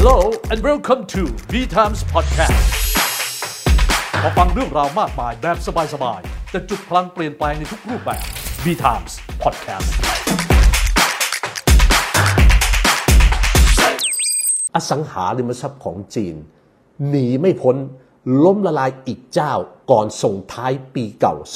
Hello and welcome to V Times Podcast มาฟังเรื่องราวมากมายแบบสบายๆแต่จุดพลังเปลี่ยนแปลงในทุกรูปแบบ V Times Podcast อสังหาริมทรัพย์ของจีนหนีไม่พ้นล้มละลายอีกเจ้าก่อนส่งท้ายปีเก่า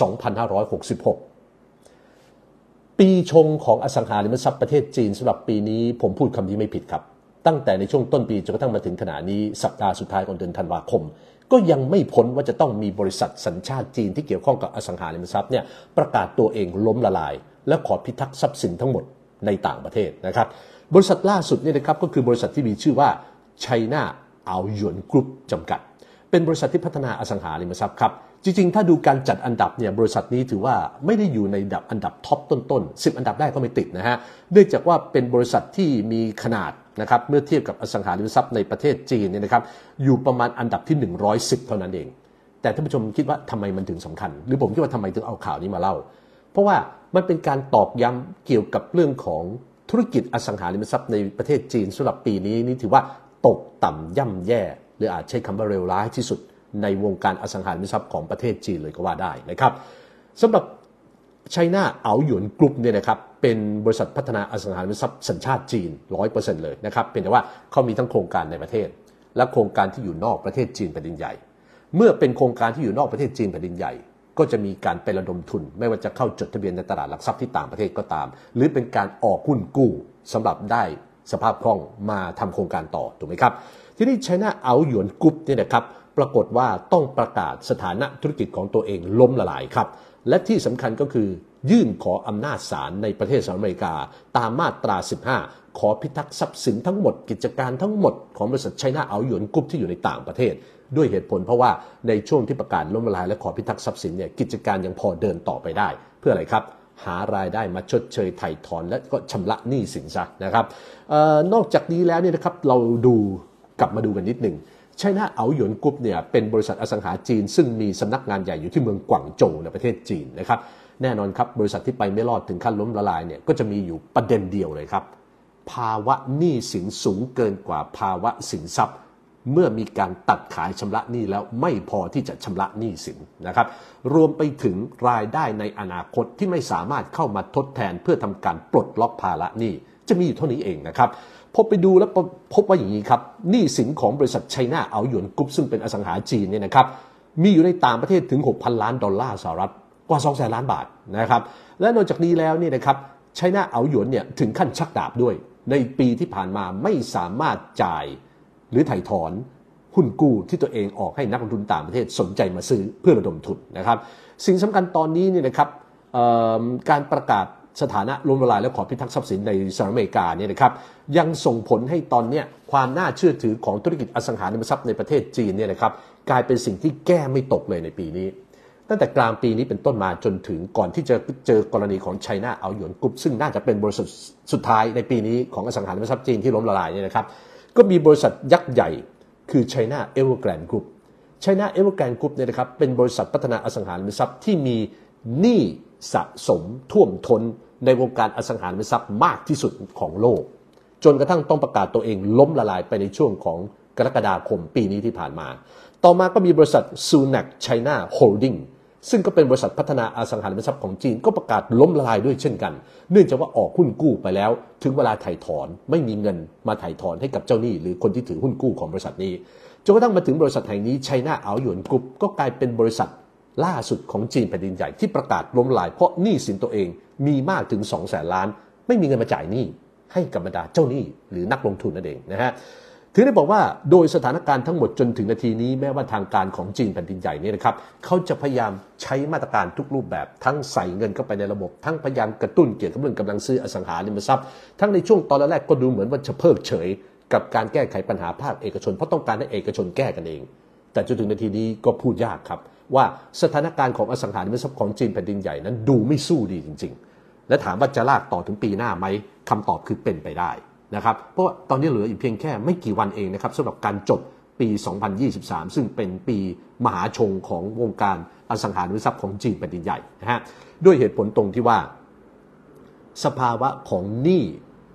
2566 ปีชงของอสังหาริมทรัพย์ประเทศจีนสำหรับปีนี้ผมพูดคำนี้ไม่ผิดครับตั้งแต่ในช่วงต้นปีจนกระทั่งมาถึงขณะนี้สัปดาห์สุดท้ายของเดือนธันวาคมก็ยังไม่พ้นว่าจะต้องมีบริษัทสัญชาติจีนที่เกี่ยวข้องกับอสังหาริมทรัพย์เนี่ยประกาศตัวเองล้มละลายและขอพิทักษ์ทรัพย์สินทั้งหมดในต่างประเทศนะครับบริษัทล่าสุดนี่นะครับก็คือบริษัทที่มีชื่อว่า China Aoyuan Group จำกัดเป็นบริษัทที่พัฒนาอสังหาริมทรัพย์ครับจริงๆถ้าดูการจัดอันดับเนี่ยบริษัทนี้ถือว่าไม่ได้อยู่ในอันดับท็อปต้นๆ10อันดับแรกก็ไม่ติดนะฮะเนื่องจากว่าเป็นบริษัทที่มีขนาดนะครับเมื่อเทียบกับอสังหาริมทรัพย์ในประเทศจีนเนี่ยนะครับอยู่ประมาณอันดับที่110เท่านั้นเองแต่ท่านผู้ชมคิดว่าทำไมมันถึงสำคัญหรือผมคิดว่าทำไมถึงเอาข่าวนี้มาเล่าเพราะว่ามันเป็นการตอกย้ำเกี่ยวกับเรื่องของธุรกิจอสังหาริมทรัพย์ในประเทศจีนสำหรับปีนี้นี่ถือว่าตกต่ำย่ำแย่หรืออาจใช้คำว่าเลวร้ายที่สุดในวงการอสังหาริมทรัพย์ของประเทศจีนเลยก็ว่าได้นะครับสำหรับ China Aoyuan Group เนี่ยนะครับเป็นบริษัทพัฒนาอสังหาริมทรัพย์สัญชาติจีน 100% เลยนะครับเป็นแต่ว่าเขามีทั้งโครงการในประเทศและโครงการที่อยู่นอกประเทศจีนแผ่นดินใหญ่เมื่อเป็นโครงการที่อยู่นอกประเทศจีนแผ่นดินใหญ่ก็จะมีการไประดมทุนไม่ว่าจะเข้าจดทะเบียนในตลาดหลักทรัพย์ที่ต่างประเทศก็ตามหรือเป็นการออกหุ้นกู้สำหรับได้สภาพคล่องมาทำโครงการต่อถูกไหมครับที่นี่ China Aoyuan Group เนี่ยนะครับปรากฏว่าต้องประกาศสถานะธุรกิจของตัวเองล้มละลายครับและที่สำคัญก็คือยื่นขออำนาจศาลในประเทศสหรัฐอเมริกาตามมาตรา15ขอพิทักษ์ทรัพย์สินทั้งหมดกิจการทั้งหมดของบริษัท China Aoyuan Group ที่อยู่ในต่างประเทศด้วยเหตุผลเพราะว่าในช่วงที่ประกาศล้มละลายและขอพิทักษ์ทรัพย์สินเนี่ยกิจการยังพอเดินต่อไปได้เพื่ออะไรครับหารายได้มาชดเชยไถ่ถอนและก็ชำระหนี้สินซะนะครับนอกจากนี้แล้วเนี่ยนะครับเรากลับมาดูกันนิดหนึ่งChina Aoyuan Group เนี่ยเป็นบริษัทอสังหาจีนซึ่งมีสำนักงานใหญ่อยู่ที่เมืองกวางโจวในประเทศจีนนะครับแน่นอนครับบริษัทที่ไปไม่รอดถึงขั้นล้มละลายเนี่ยก็จะมีอยู่ประเด็นเดียวเลยครับภาวะหนี้สินสูงเกินกว่าภาวะสินทรัพย์เมื่อมีการตัดขายชำระหนี้แล้วไม่พอที่จะชำระหนี้สินนะครับรวมไปถึงรายได้ในอนาคตที่ไม่สามารถเข้ามาทดแทนเพื่อทำการปลดล็อกภาระหนี้จะมีอยู่เท่านี้เองนะครับพอไปดูแล้วพบว่าอย่างนี้ครับหนี้สินของบริษัท China Aoyuan Group ซึ่งเป็นอสังหาจีนเนี่ยนะครับมีอยู่ในต่างประเทศถึง 6,000 ล้านดอลลาร์สหรัฐกว่า 200,000 ล้านบาทนะครับและนอกจากนี้แล้วเนี่ยนะครับ China Aoyuan เนี่ยถึงขั้นชักดาบด้วยในปีที่ผ่านมาไม่สามารถจ่ายหรือไถ่ถอนหุ้นกู้ที่ตัวเองออกให้นักลงทุนต่างประเทศสนใจมาซื้อเพื่อระดมทุนนะครับสิ่งสำคัญตอนนี้เนี่ยนะครับการประกาศสถานะล้มละลายและขอพิทักษ์ทรัพย์สินในสหรัฐอเมริกาเนี่ยนะครับยังส่งผลให้ตอนนี้ความน่าเชื่อถือของธุรกิจอสังหาริมทรัพย์ในประเทศจีนเนี่ยนะครับกลายเป็นสิ่งที่แก้ไม่ตกเลยในปีนี้ตั้งแต่กลางปีนี้เป็นต้นมาจนถึงก่อนที่จะเจอกรณีของ China Aoyuan Group ซึ่งน่าจะเป็นบริษัทสุดท้ายในปีนี้ของอสังหาริมทรัพย์จีนที่ล้มละลายเนี่ยนะครับก็มีบริษัทยักษ์ใหญ่คือ China Evergrande Group China Evergrande Group เนี่ยนะครับเป็นบริษัทพัฒนาอสังหาริมทรัพย์ที่มีหนี้สะสมท่วมท้นในวงการอสังหาริมทรัพย์มากที่สุดของโลกจนกระทั่งต้องประกาศตัวเองล้มละลายไปในช่วงของกรกฎาคมปีนี้ที่ผ่านมาต่อมาก็มีบริษัท Sunac China Holding ซึ่งก็เป็นบริษัทพัฒนาอสังหาริมทรัพย์ของจีนก็ประกาศล้มละลายด้วยเช่นกันเนื่องจากว่าออกหุ้นกู้ไปแล้วถึงเวลาไถ่ถอนไม่มีเงินมาไถ่ถอนให้กับเจ้าหนี้หรือคนที่ถือหุ้นกู้ของบริษัทนี้จนกระทั่งมาถึงบริษัทแห่งนี้ China Aoyuan Group ก็กลายเป็นบริษัทล่าสุดของจีนแผ่นดินใหญ่ที่ประกาศล้มละลายเพราะหนี้สินตัวเองมีมากถึง 200,000 ล้านไม่มีเงินมาจ่ายหนี้ให้กับบรรดาเจ้าหนี้หรือนักลงทุนนั่นเองนะฮะถือได้บอกว่าโดยสถานการณ์ทั้งหมดจนถึงนาทีนี้แม้ว่าทางการของจีนแผ่นดินใหญ่นี่นะครับเขาจะพยายามใช้มาตรการทุกรูปแบบทั้งใส่เงินเข้าไปในระบบทั้งพยายามกระตุ้นเกี่ยวกับเรื่องกำลังซื้ออสังหาริมทรัพย์ทั้งในช่วงตอนแรกก็ดูเหมือนว่าจะเพิกเฉยกับการแก้ไขปัญหาภาคเอกชนเพราะต้องการให้เอกชนแก้กันเองแต่จนถึงนาทีนี้ก็พูดยากครับว่าสถานการณ์ของอสังหาริมทรัพย์ของจีนแผ่นดินใหญ่นั้นดูไม่สู้ดีจริงๆและถามว่าจะลากต่อถึงปีหน้าไหมคำตอบคือเป็นไปได้นะครับเพราะตอนนี้เหลืออีกเพียงแค่ไม่กี่วันเองนะครับสำหรับการจบปี 2023 ซึ่งเป็นปีมหาชงของวงการอสังหาริมทรัพย์ของจีนแผ่นดินใหญ่นะฮะด้วยเหตุผลตรงที่ว่าสภาวะของหนี้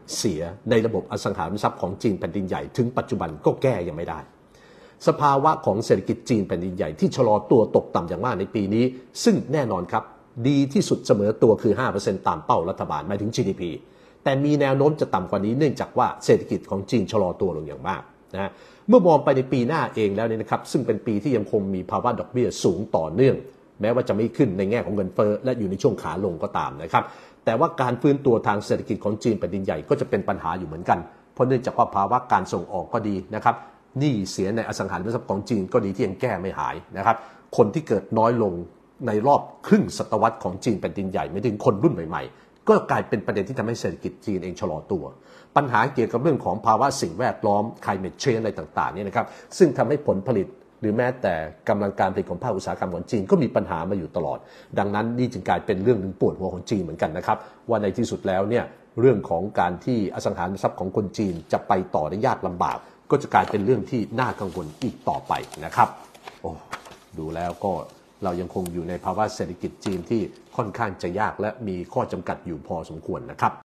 เสียในระบบอสังหาริมทรัพย์ของจีนแผ่นดินใหญ่ถึงปัจจุบันก็แก้ยังไม่ได้สภาวะของเศรษฐกิจจีนแผ่นดินใหญ่ที่ชะลอตัวตกต่ำอย่างมากในปีนี้ซึ่งแน่นอนครับดีที่สุดเสมอตัวคือ 5% ตามเป้ารัฐบาลหมายถึง GDP แต่มีแนวโน้มจะต่ำกว่านี้เนื่องจากว่าเศรษฐกิจของจีนชะลอตัวลงอย่างมากนะเมื่อมองไปในปีหน้าเองแล้วเนี่ยนะครับซึ่งเป็นปีที่ยังคงมีภาวะดอกเบี้ยสูงต่อเนื่องแม้ว่าจะไม่ขึ้นในแง่ของเงินเฟ้อและอยู่ในช่วงขาลงก็ตามนะครับแต่ว่าการฟื้นตัวทางเศรษฐกิจของจีนแผ่นดินใหญ่ก็จะเป็นปัญหาอยู่เหมือนกันเพราะเนื่องจากว่าภาวะการส่งออกก็ดีนะครับหนี้เสียในอสังหาริมทรัพย์ของจีนก็ดีที่ยังแก้ไม่หายนะครับคนที่เกิดน้อยลงในรอบครึ่งศตวรรษของจีนแผ่นดินใหญ่ไม่ถึงคนรุ่นใหม่ๆก็กลายเป็นประเด็นที่ทำให้เศรษฐกิจจีนเองชะลอตัวปัญหาเกี่ยวกับเรื่องของภาวะสิ่งแวดล้อม climate change อะไรต่างๆเนี่ยนะครับซึ่งทำให้ผลผลิตหรือแม้แต่กำลังการผลิตของภาคอุตสาหกรรมของจีนก็มีปัญหามาอยู่ตลอดดังนั้นนี่จึงกลายเป็นเรื่องนึงปวดหัวของจีนเหมือนกันนะครับว่าในที่สุดแล้วเนี่ยเรื่องของการที่อสังหาริมทรัพย์ของคนจีนจะไปต่อได้ยากลำบากก็จะกลายเป็นเรื่องที่น่ากังวลอีกต่อไปนะครับโอ้ดูแล้วก็เรายังคงอยู่ในภาวะเศรษฐกิจจีนที่ค่อนข้างจะยากและมีข้อจำกัดอยู่พอสมควรนะครับ